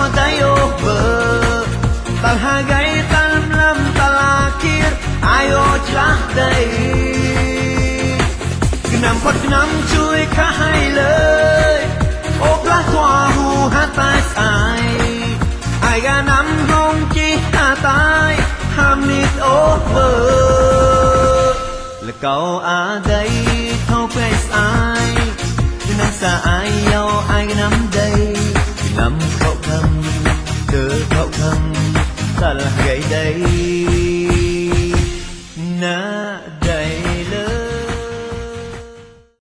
tay over ta ha gai tam lam ta la kia ai ô chả đây nằm quật nằm chui khá hay lời ô lá hoa hu hát tai ai ga nằm hông chi ta tai ham nít over là cậu à đây thâu face ai nằm xa ai yêu ai ga nằm đây nằm khẩu thầm từ khẩu thầm ta là gậy đây na